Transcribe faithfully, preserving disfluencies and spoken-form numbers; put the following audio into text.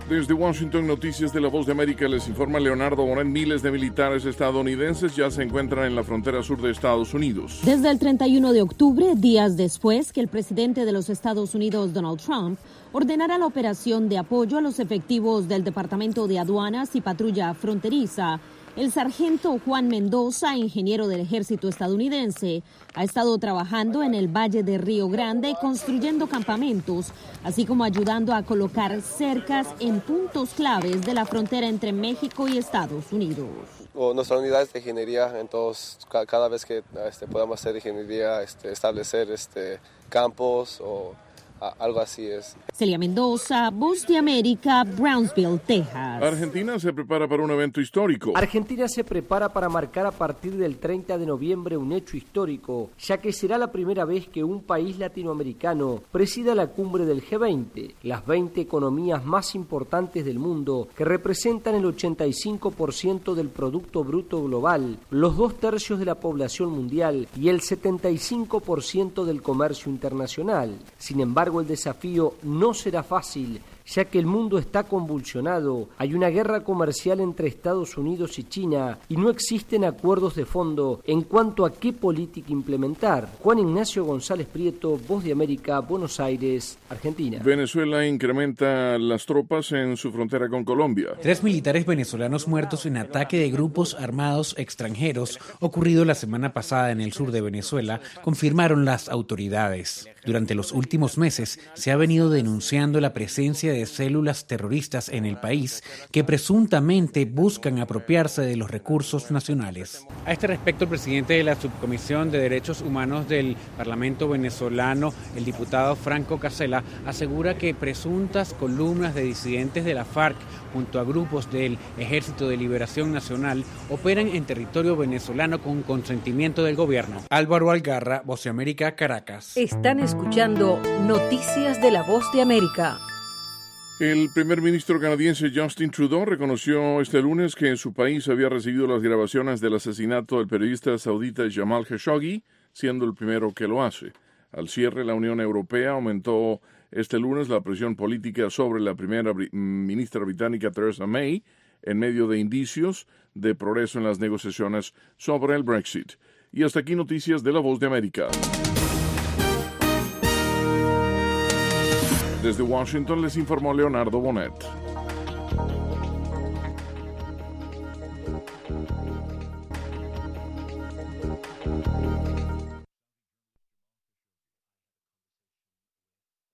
Desde Washington, Noticias de la Voz de América, les informa Leonardo Bonet. Miles de militares estadounidenses ya se encuentran en la frontera sur de Estados Unidos. Desde el treinta y uno de octubre, días después que el presidente de los Estados Unidos, Donald Trump, ordenara la operación de apoyo a los efectivos del Departamento de Aduanas y Patrulla Fronteriza, el sargento Juan Mendoza, ingeniero del ejército estadounidense, ha estado trabajando en el Valle de Río Grande construyendo campamentos, así como ayudando a colocar cercas en puntos claves de la frontera entre México y Estados Unidos. O nuestras unidades de ingeniería, entonces cada vez que este, podamos hacer ingeniería, este, establecer este, campos o algo así es. Celia Mendoza, Voz de América, Brownsville, Texas. Argentina se prepara para un evento histórico. Argentina se prepara para marcar a partir del treinta de noviembre un hecho histórico, ya que será la primera vez que un país latinoamericano presida la cumbre del G veinte, las veinte economías más importantes del mundo, que representan el ochenta y cinco por ciento del Producto Bruto Global, los dos tercios de la población mundial y el setenta y cinco por ciento del comercio internacional. Sin embargo, el desafío no será fácil, ya que el mundo está convulsionado, hay una guerra comercial entre Estados Unidos y China y no existen acuerdos de fondo en cuanto a qué política implementar. Juan Ignacio González Prieto, Voz de América, Buenos Aires, Argentina. Venezuela incrementa las tropas en su frontera con Colombia. Tres militares venezolanos muertos en ataque de grupos armados extranjeros ocurrido la semana pasada en el sur de Venezuela, confirmaron las autoridades. Durante los últimos meses se ha venido denunciando la presencia de células terroristas en el país que presuntamente buscan apropiarse de los recursos nacionales. A este respecto, el presidente de la Subcomisión de Derechos Humanos del Parlamento venezolano, el diputado Franco Casella, asegura que presuntas columnas de disidentes de la FARC junto a grupos del Ejército de Liberación Nacional operan en territorio venezolano con consentimiento del gobierno. Álvaro Algarra, Voz de América, Caracas. Están escuchando Noticias de la Voz de América. El primer ministro canadiense Justin Trudeau reconoció este lunes que en su país había recibido las grabaciones del asesinato del periodista saudita Jamal Khashoggi, siendo el primero que lo hace. Al cierre, la Unión Europea aumentó este lunes la presión política sobre la primera ministra británica Theresa May en medio de indicios de progreso en las negociaciones sobre el Brexit. Y hasta aquí noticias de La Voz de América. Desde Washington les informó Leonardo Bonet.